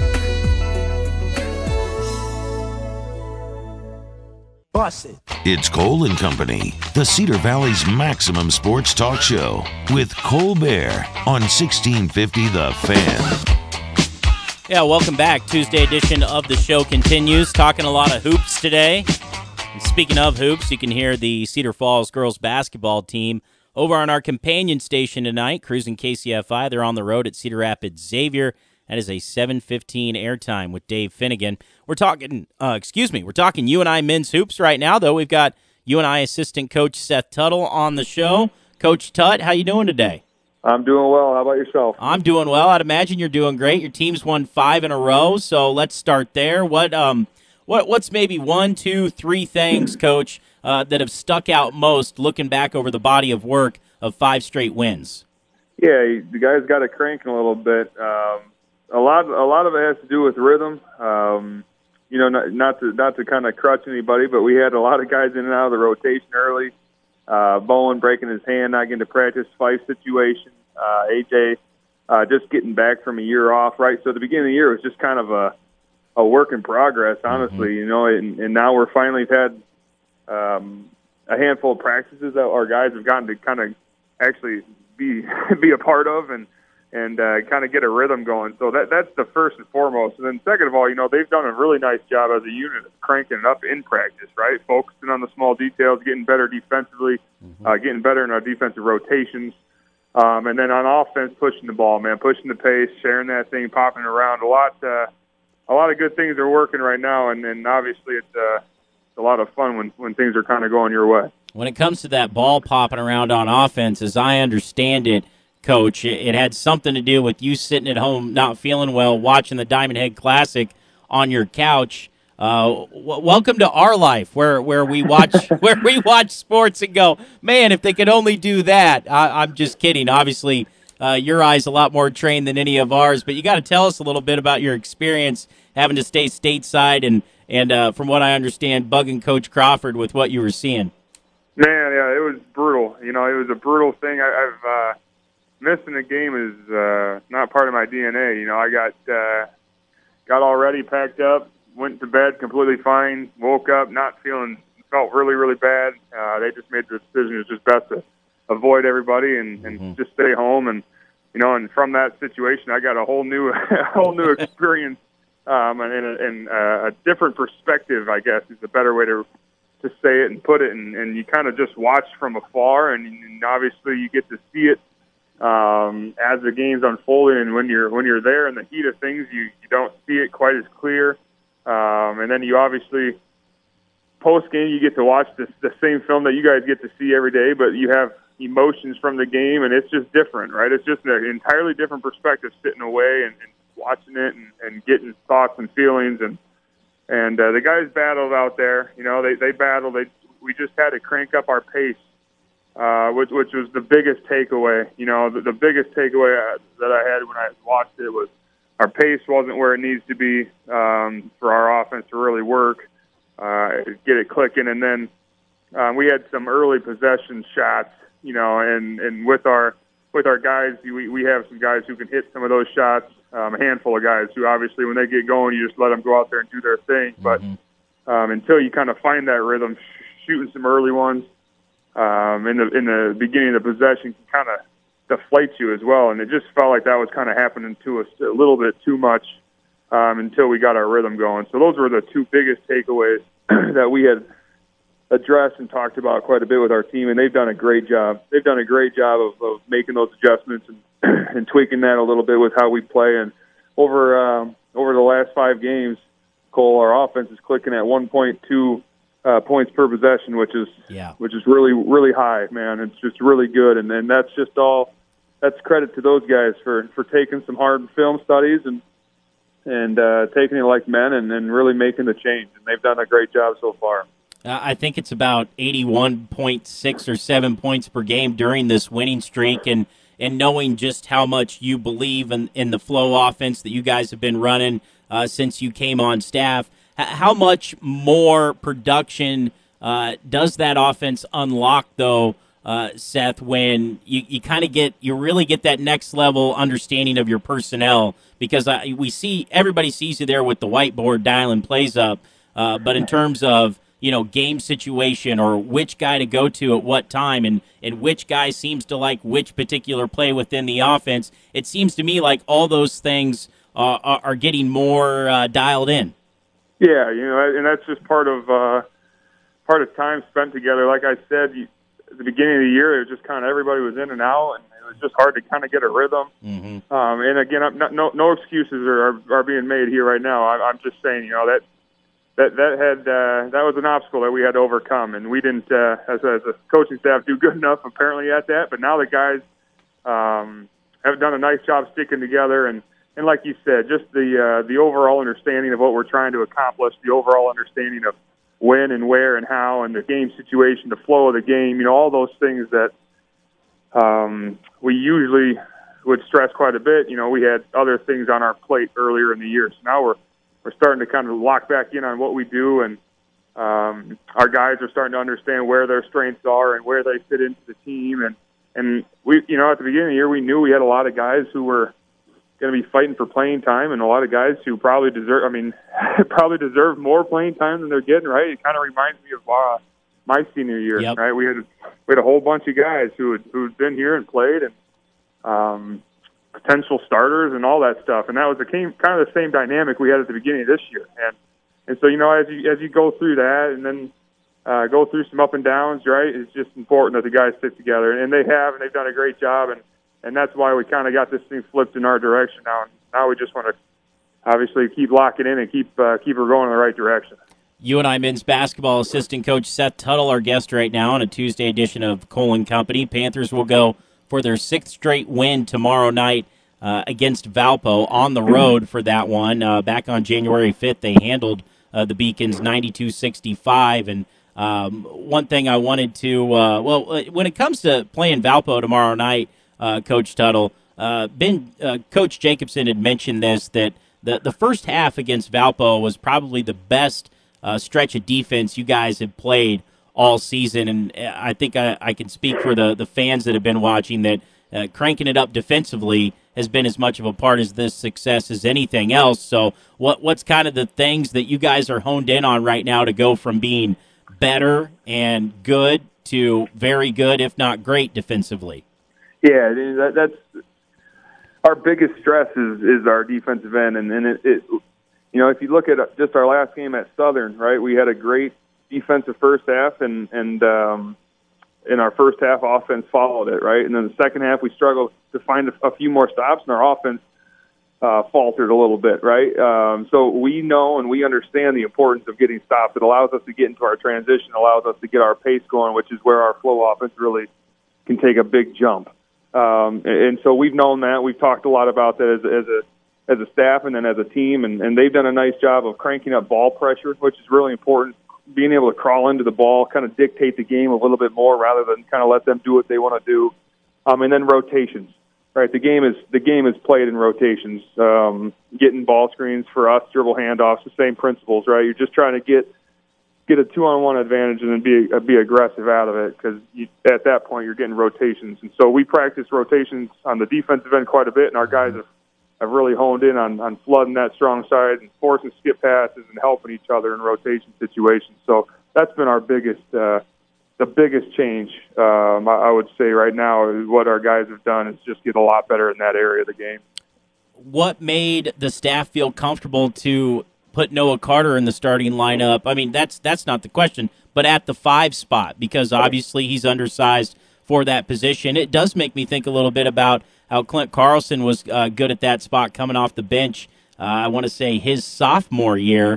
S1: It's Cole and Company, the Cedar Valley's maximum sports talk show with Cole Bear on sixteen fifty The Fan.
S6: Yeah, welcome back. Tuesday edition of the show continues. Talking a lot of hoops today. And speaking of hoops, you can hear the Cedar Falls girls basketball team over on our companion station tonight, Cruising K C F I. They're on the road at Cedar Rapids Xavier. That is a seven fifteen airtime with Dave Finnegan. We're talking, uh, excuse me, we're talking U N I men's hoops right now, though. We've got U N I assistant coach Seth Tuttle on the show. Coach Tut, how you doing today?
S3: I'm doing well. How about yourself?
S6: I'm doing well. I'd imagine you're doing great. Your team's won five in a row, so let's start there. What um, what what's maybe one, two, three things, Coach, uh, that have stuck out most looking back over the body of work of five straight wins?
S3: Yeah, the guys got it cranking a little bit. Um, a lot, a lot of it has to do with rhythm. Um, you know, not, not to not to kind of crutch anybody, but we had a lot of guys in and out of the rotation early. Uh, Bowen breaking his hand, not getting to practice, Fife situation. Uh, A J uh, just getting back from a year off, right? So at the beginning of the year, it was just kind of a, a work in progress, honestly, mm-hmm. you know, and, and now we're finally had um, a handful of practices that our guys have gotten to kind of actually be be a part of and, and uh, kind of get a rhythm going. So that that's the first and foremost. And then second of all, you know, they've done a really nice job as a unit of cranking it up in practice, right? Focusing on the small details, getting better defensively, mm-hmm. uh, getting better in our defensive rotations. Um, and then on offense, pushing the ball, man, pushing the pace, sharing that thing, popping around. A lot uh, a lot of good things are working right now, and, and obviously it's, uh, it's a lot of fun when, when things are kind of going your way.
S6: When it comes to that ball popping around on offense, as I understand it, Coach, it had something to do with you sitting at home not feeling well, watching the Diamond Head Classic on your couch. Uh, w- welcome to our life, where where we watch where we watch sports and go, man, if they could only do that. I, I'm just kidding. Obviously, uh, your eye's a lot more trained than any of ours, but you got to tell us a little bit about your experience having to stay stateside and and uh, from what I understand, bugging Coach Crawford with what you were seeing.
S3: Man, yeah, it was brutal. You know, it was a brutal thing. I, I've uh, missing a game is uh, not part of my D N A. You know, I got uh, got all ready, packed up, went to bed completely fine, woke up not feeling, felt really, really bad. Uh, they just made the decision it was just best to avoid everybody and, and mm-hmm. just stay home. And, you know, and from that situation, I got a whole new, a whole new experience um, and, and, and uh, a different perspective, I guess, is a better way to to say it and put it. And, and you kind of just watch from afar, and, and obviously you get to see it um, as the game's unfolding. And when you're when you're there in the heat of things, you, you don't see it quite as clear. Um, and then you obviously, post-game, you get to watch this, the same film that you guys get to see every day, but you have emotions from the game, and it's just different, right? It's just an entirely different perspective sitting away and, and watching it and, and getting thoughts and feelings. And and uh, the guys battled out there. You know, they, they battled. They, we just had to crank up our pace, uh, which, which was the biggest takeaway. You know, the, the biggest takeaway that I had when I watched it was our pace wasn't where it needs to be um, for our offense to really work, uh, get it clicking. And then um, we had some early possession shots, you know, and, and with our with our guys, we, we have some guys who can hit some of those shots, um, a handful of guys who obviously when they get going, you just let them go out there and do their thing. Mm-hmm. But um, until you kind of find that rhythm, sh- shooting some early ones um, in the in the beginning of the possession can kind of deflates you as well, and it just felt like that was kind of happening to us a little bit too much um, until we got our rhythm going. So those were the two biggest takeaways that we had addressed and talked about quite a bit with our team, and they've done a great job. They've done a great job of, of making those adjustments and, and tweaking that a little bit with how we play. And over um, over the last five games, Cole, our offense is clicking at one point two uh, points per possession, which is
S6: yeah.
S3: which is really really high, man. It's just really good, and then that's just all. That's credit to those guys for, for taking some hard film studies and and uh, taking it like men and, and really making the change. And they've done a great job so far.
S6: Uh, I think it's about eighty-one point six or seven points per game during this winning streak, and, and knowing just how much you believe in, in the flow offense that you guys have been running uh, since you came on staff. H- how much more production uh, does that offense unlock, though, uh, Seth, when you, you kind of get, you really get that next level understanding of your personnel? Because uh, we see, everybody sees you there with the whiteboard dialing plays up, uh, but in terms of, you know, game situation or which guy to go to at what time and, and which guy seems to like which particular play within the offense, it seems to me like all those things uh, are, are getting more uh, dialed in.
S3: Yeah, you know, and that's just part of uh, part of time spent together. Like I said, you, at the beginning of the year, it was just kind of everybody was in and out, and it was just hard to kind of get a rhythm.
S6: Mm-hmm.
S3: Um, and again, I'm not, no no excuses are, are are being made here right now. I, I'm just saying, you know, that that that had uh, that was an obstacle that we had to overcome, and we didn't, uh, as, a, as a coaching staff, do good enough apparently at that. But now the guys um, have done a nice job sticking together, and, and like you said, just the uh, the overall understanding of what we're trying to accomplish, the overall understanding of when and where and how, and the game situation, the flow of the game, you know, all those things that um, we usually would stress quite a bit. You know, we had other things on our plate earlier in the year, so now we're we're starting to kind of lock back in on what we do, and um, our guys are starting to understand where their strengths are and where they fit into the team. And, and we, you know, at the beginning of the year, we knew we had a lot of guys who were going to be fighting for playing time, and a lot of guys who probably deserve, I mean, probably deserve more playing time than they're getting, right? It kind of reminds me of uh, my senior year,
S6: yep.
S3: right? We had, we had a whole bunch of guys who had, who had been here and played, and um, potential starters and all that stuff, and that was the kind of the same dynamic we had at the beginning of this year. And and so, you know, as you as you go through that, and then uh, go through some up and downs, right? It's just important that the guys stick together, and they have, and they've done a great job, and and that's why we kind of got this thing flipped in our direction now. And now we just want to obviously keep locking in and keep uh, keep her going in the right direction.
S6: U N I men's basketball assistant coach Seth Tuttle, our guest right now on a Tuesday edition of Cole and Company. Panthers will go for their sixth straight win tomorrow night uh, against Valpo on the road for that one. Uh, back on January fifth, they handled uh, the Beacons ninety-two sixty-five. And um, one thing I wanted to, uh, well, when it comes to playing Valpo tomorrow night, uh, Coach Tuttle, uh, Ben, uh, Coach Jacobson had mentioned this, that the, the first half against Valpo was probably the best uh, stretch of defense you guys have played all season, and I think I, I can speak for the, the fans that have been watching that uh, cranking it up defensively has been as much of a part of this success as anything else. So what what's kind of the things that you guys are honed in on right now to go from being better and good to very good, if not great, defensively?
S3: Yeah, that, that's our biggest stress is, is our defensive end, and, and it, it, you know, if you look at just our last game at Southern, right, we had a great defensive first half, and and um, in our first half, offense followed it, right? And then the second half, we struggled to find a, a few more stops, and our offense uh, faltered a little bit, right? Um, so we know and we understand the importance of getting stops. It allows us to get into our transition, allows us to get our pace going, which is where our flow offense really can take a big jump. Um, and so we've known that. We've talked a lot about that as, as a as a staff and then as a team, and, and they've done a nice job of cranking up ball pressure, which is really important. Being able to crawl into the ball, kind of dictate the game a little bit more rather than kind of let them do what they want to do. Um, and then rotations, right? The game is the game is played in rotations. Um, getting ball screens for us, dribble handoffs, the same principles, right? You're just trying to get get a two-on-one advantage and then be uh, be aggressive out of it, because at that point you're getting rotations. And so we practice rotations on the defensive end quite a bit, and our guys have have really honed in on, on flooding that strong side and forcing skip passes and helping each other in rotation situations. So that's been our biggest, uh, the biggest change, um, I, I would say right now, is what our guys have done is just get a lot better in that area of the game.
S6: What made the staff feel comfortable to put Noah Carter in the starting lineup? I mean, that's that's not the question, but at the five spot, because obviously he's undersized for that position. It does make me think a little bit about how Clint Carlson was uh, good at that spot coming off the bench, uh, I want to say his sophomore year. Uh,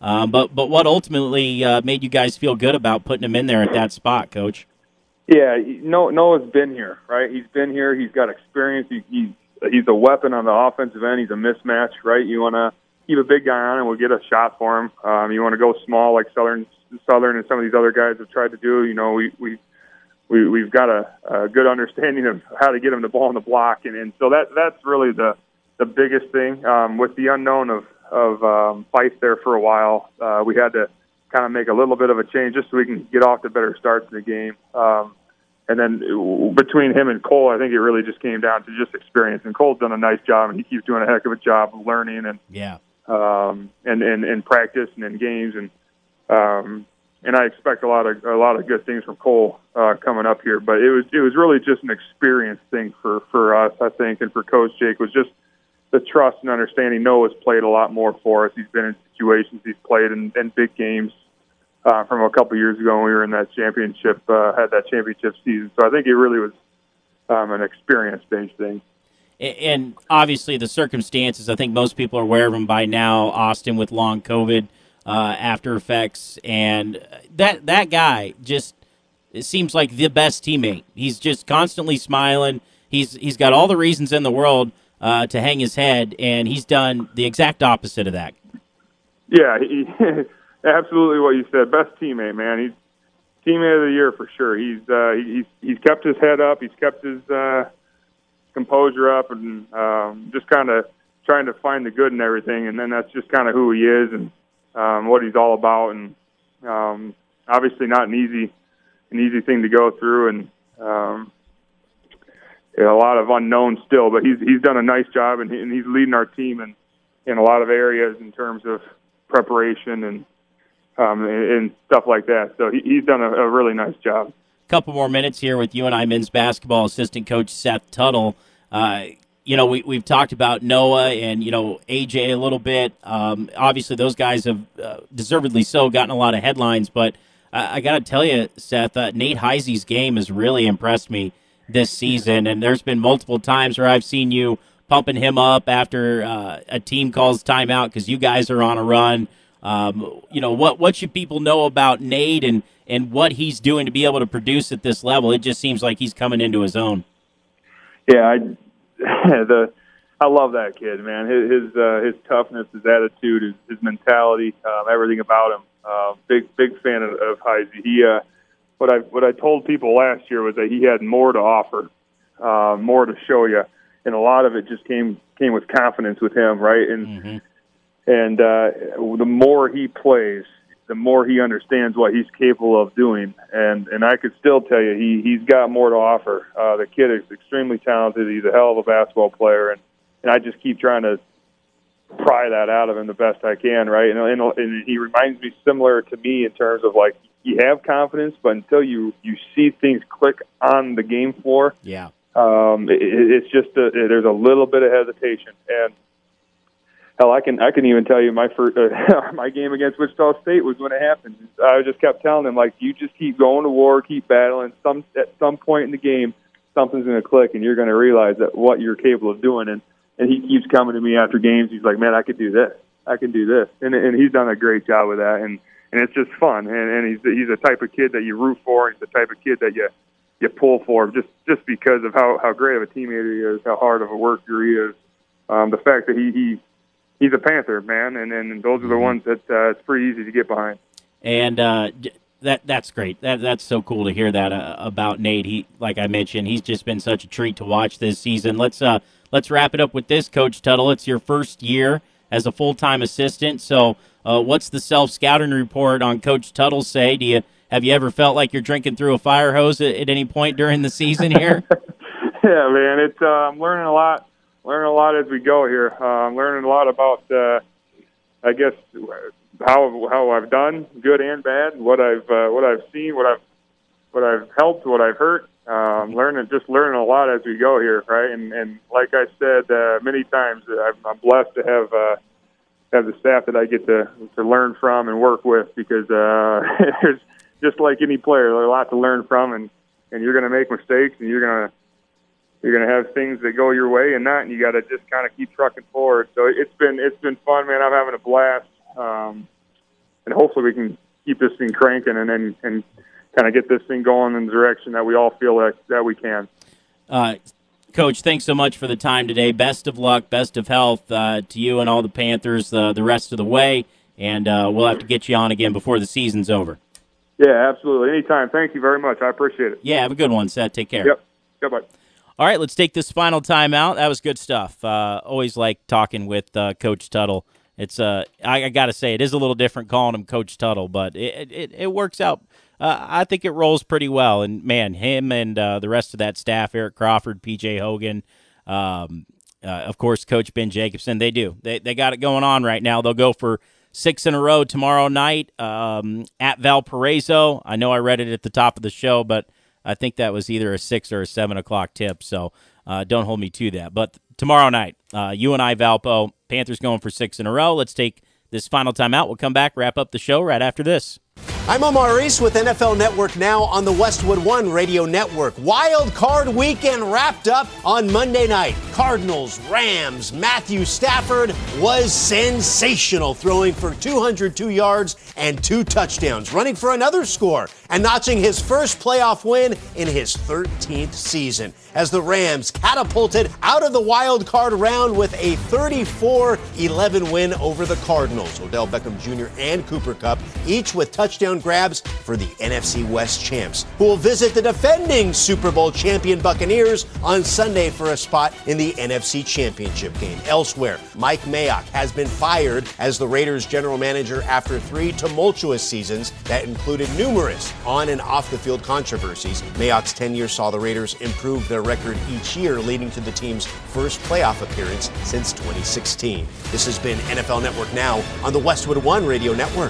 S6: Uh, but but what ultimately uh, made you guys feel good about putting him in there at that spot, Coach?
S3: Yeah, no, Noah's been here, right? He's been here. He's got experience. He, he's he's a weapon on the offensive end. He's a mismatch, right? You want to keep a big guy on and we'll get a shot for him. Um, you want to go small like Southern Southern and some of these other guys have tried to do. You know, we we we we've got a, a good understanding of how to get him the ball in the block, and, and so that that's really the the biggest thing. Um, with the unknown of of um, Fife there for a while, uh, we had to kind of make a little bit of a change just so we can get off to better starts in the game. Um, and then between him and Cole, I think it really just came down to just experience. And Cole's done a nice job, and he keeps doing a heck of a job of learning and
S6: yeah,
S3: um, and, and and practice and in games. And um, and I expect a lot of a lot of good things from Cole uh, coming up here. But it was it was really just an experience thing for for us, I think, and for Coach Jake was just the trust and understanding. Noah's played a lot more for us. He's been in situations. He's played in, in big games uh, from a couple years ago when we were in that championship, uh, had that championship season. So I think it really was um, an experience-based thing.
S6: And obviously the circumstances, I think most people are aware of them by now, Austin with long COVID uh, after effects. And that, that guy just it seems like the best teammate. He's just constantly smiling. He's He's got all the reasons in the world Uh, to hang his head, and he's done the exact opposite of that.
S3: Yeah, he, absolutely what you said. Best teammate, man. He's teammate of the year for sure. He's uh, he's he's kept his head up. He's kept his uh, composure up, and um, just kind of trying to find the good in everything. And then that's just kind of who he is and um, what he's all about. And um, obviously not an easy an easy thing to go through, and um, a lot of unknowns still, but he's he's done a nice job, and, he, and he's leading our team in, in a lot of areas in terms of preparation and um, and, and stuff like that. So he, he's done a, a really nice job.
S6: Couple more minutes here with you and I, men's basketball assistant coach Seth Tuttle. Uh, you know, we we've talked about Noah and you know A J a little bit. Um, obviously, those guys have uh, deservedly so gotten a lot of headlines, but I, I got to tell you, Seth, uh, Nate Heisey's game has really impressed me this season, and there's been multiple times where I've seen you pumping him up after uh, a team calls timeout because you guys are on a run. Um, you know, what what should people know about Nate and, and what he's doing to be able to produce at this level? It just seems like he's coming into his own.
S3: Yeah, I, the I love that kid, man. His his, uh, his toughness, his attitude, his, his mentality, um, everything about him. Uh, big big fan of, of Heisey. He uh, What I what I told people last year was that he had more to offer, uh, more to show you, and a lot of it just came came with confidence with him, right? And
S6: mm-hmm.
S3: and uh, the more he plays, the more he understands what he's capable of doing. And and I could still tell you he he's got more to offer. Uh, the kid is extremely talented. He's a hell of a basketball player, and, and I just keep trying to pry that out of him the best I can, right? And, and, and he reminds me similar to me in terms of like. You have confidence, but until you, you see things click on the game floor,
S6: yeah,
S3: um, it, it's just a, there's a little bit of hesitation. And hell, I can I can even tell you my first uh, my game against Wichita State was when it happened. I just kept telling them like, you just keep going to war, keep battling. Some at some point in the game, something's going to click, and you're going to realize that what you're capable of doing. And and he keeps coming to me after games. He's like, man, I could do this. I can do this, and and he's done a great job with that. And And it's just fun, and, and he's he's the type of kid that you root for. He's the type of kid that you you pull for, just just because of how, how great of a teammate he is, how hard of a worker he is. Um, the fact that he, he he's a Panther, man, and, and those are the ones that uh, it's pretty easy to get behind.
S6: And uh, that that's great. That that's so cool to hear that uh, about Nate. He, like I mentioned, he's just been such a treat to watch this season. Let's uh let's wrap it up with this, Coach Tuttle. It's your first year as a full-time assistant, so. Uh, what's the self-scouting report on Coach Tuttle say? Do you have you ever felt like you're drinking through a fire hose at, at any point during the season here?
S3: Yeah, man, it's uh, I'm learning a lot, learning a lot as we go here. Uh, I'm learning a lot about, uh, I guess, how how I've done, good and bad, what I've uh, what I've seen, what I've what I've helped, what I've hurt. Um, learning, just learning a lot as we go here, right? And and like I said uh, many times, I'm, I'm blessed to have. Uh, have the staff that I get to to learn from and work with, because uh, there's just like any player, there's a lot to learn from, and, and you're going to make mistakes, and you're going to you're going to have things that go your way and not, and you got to just kind of keep trucking forward. So it's been it's been fun, man. I'm having a blast. Um, and hopefully we can keep this thing cranking and and, and kind of get this thing going in the direction that we all feel like that we can.
S6: Uh, Coach, thanks so much for the time today. Best of luck, best of health uh, to you and all the Panthers uh, the rest of the way, and uh, we'll have to get you on again before the season's over.
S3: Yeah, absolutely. Anytime. Thank you very much. I appreciate it.
S6: Yeah, have a good one, Seth. Take care.
S3: Yep. Goodbye.
S6: All right, let's take this final time out. That was good stuff. Uh, always like talking with uh, Coach Tuttle. It's uh, I, I got to say, it is a little different calling him Coach Tuttle, but it it, it works out. Uh, I think it rolls pretty well. And, man, him and uh, the rest of that staff, Eric Crawford, P J Hogan, um, uh, of course, Coach Ben Jacobson, they do. They they got it going on right now. They'll go for six in a row tomorrow night um, at Valparaiso. I know I read it at the top of the show, but I think that was either a six or a seven o'clock tip, so uh, don't hold me to that. But tomorrow night, uh, U N I Valpo, Panthers going for six in a row. Let's take this final time out. We'll come back, wrap up the show right after this.
S4: I'm Omar Reese with N F L Network Now on the Westwood One Radio Network. Wild Card Weekend wrapped up on Monday night. Cardinals, Rams, Matthew Stafford was sensational, throwing for two hundred two yards and two touchdowns, running for another score, and notching his first playoff win in his thirteenth season, as the Rams catapulted out of the wild card round with a thirty-four eleven win over the Cardinals. Odell Beckham Junior and Cooper Kupp, each with touchdown grabs for the N F C West champs, who will visit the defending Super Bowl champion Buccaneers on Sunday for a spot in the N F C Championship game. Elsewhere, Mike Mayock has been fired as the Raiders general manager after three tumultuous seasons that included numerous on and off the field controversies. Mayock's tenure saw the Raiders improve their record each year, leading to the team's first playoff appearance since twenty sixteen. This has been N F L Network Now on the Westwood One Radio Network.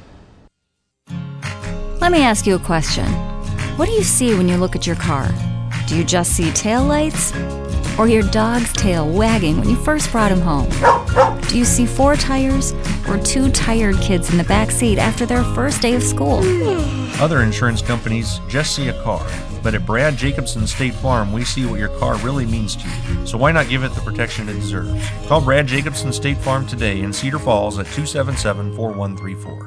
S5: Let me ask you a question. What do you see when you look at your car? Do you just see taillights? Or your dog's tail wagging when you first brought him home? Do you see four tires or two tired kids in the back seat after their first day of school?
S7: Other insurance companies just see a car. But at Brad Jacobson State Farm, we see what your car really means to you. So why not give it the protection it deserves? Call Brad Jacobson State Farm today in Cedar Falls at two seven seven, four one three four.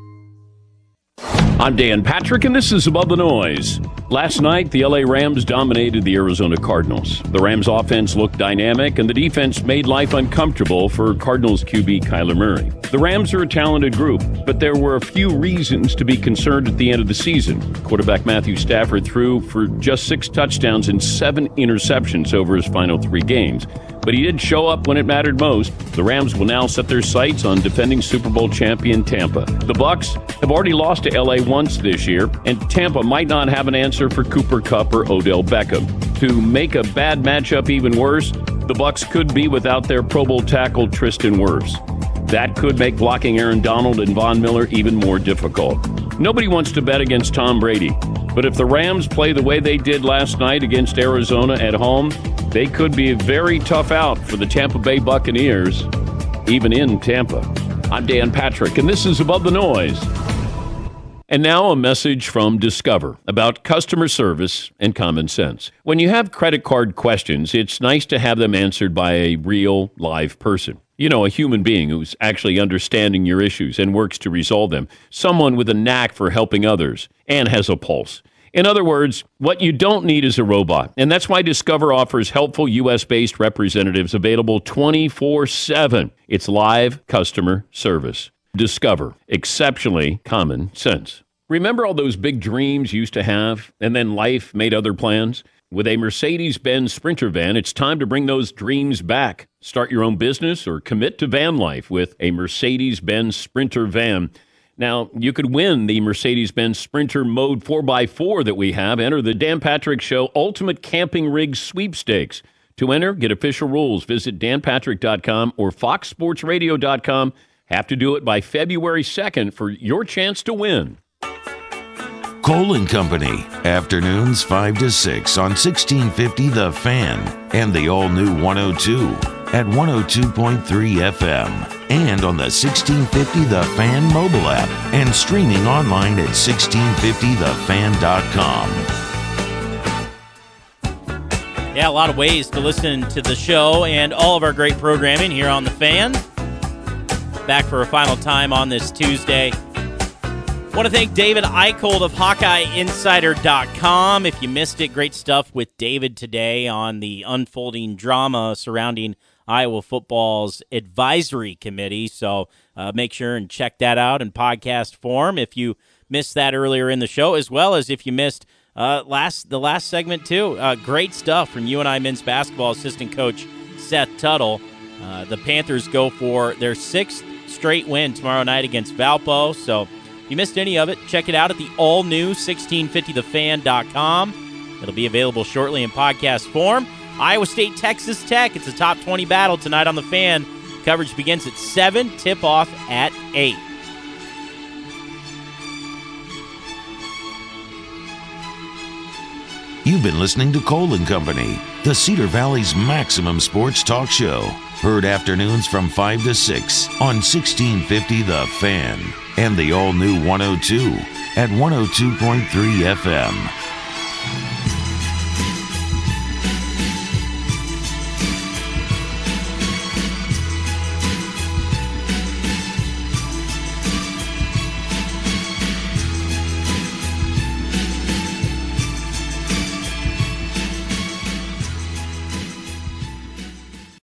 S8: I'm Dan Patrick, and this is Above the Noise. Last night, the L A Rams dominated the Arizona Cardinals. The Rams' offense looked dynamic, and the defense made life uncomfortable for Cardinals Q B Kyler Murray. The Rams are a talented group, but there were a few reasons to be concerned at the end of the season. Quarterback Matthew Stafford threw for just six touchdowns and seven interceptions over his final three games. But he did show up when it mattered most. The Rams will now set their sights on defending Super Bowl champion Tampa. The Bucs have already lost to L A once this year, and Tampa might not have an answer for Cooper Kupp or Odell Beckham. To make a bad matchup even worse, the Bucs could be without their Pro Bowl tackle Tristan Wirfs. That could make blocking Aaron Donald and Von Miller even more difficult. Nobody wants to bet against Tom Brady, but if the Rams play the way they did last night against Arizona at home, they could be a very tough out for the Tampa Bay Buccaneers, even in Tampa. I'm Dan Patrick, and this is Above the Noise. And now a message from Discover about customer service and common sense. When you have credit card questions, it's nice to have them answered by a real, live person. You know, a human being who's actually understanding your issues and works to resolve them. Someone with a knack for helping others and has a pulse. In other words, what you don't need is a robot. And that's why Discover offers helpful U S-based representatives available twenty-four seven. It's live customer service. Discover. Exceptionally common sense. Remember all those big dreams you used to have, and then life made other plans? With a Mercedes-Benz Sprinter van, it's time to bring those dreams back. Start your own business or commit to van life with a Mercedes-Benz Sprinter van. Now, you could win the Mercedes-Benz Sprinter Mode four by four that we have. Enter the Dan Patrick Show Ultimate Camping Rig Sweepstakes. To enter, get official rules. Visit dan patrick dot com or fox sports radio dot com. Have to do it by February second for your chance to win.
S1: Cole and Company, afternoons five to six on sixteen fifty The Fan and the all-new one oh two at one oh two point three F M and on the sixteen fifty The Fan mobile app and streaming online at sixteen fifty the fan dot com.
S6: Yeah, a lot of ways to listen to the show and all of our great programming here on The Fan. Back for a final time on this Tuesday. Want to thank David Eicholt of Hawkeye Insider dot com. If you missed it, great stuff with David today on the unfolding drama surrounding Iowa football's advisory committee. So uh, make sure and check that out in podcast form if you missed that earlier in the show, as well as if you missed uh, last the last segment too. Uh, great stuff from U N I men's basketball assistant coach Seth Tuttle. Uh, the Panthers go for their sixth straight win tomorrow night against Valpo. So if you missed any of it, check it out at the all-new sixteen fifty the fan dot com. It'll be available shortly in podcast form. Iowa State, Texas Tech. It's a top twenty battle tonight on the Fan. Coverage begins at seven, tip-off at eight.
S1: You've been listening to Cole and Company, the Cedar Valley's maximum sports talk show. Heard afternoons from five to six on sixteen fifty The Fan and the all-new one oh two at one oh two point three F M.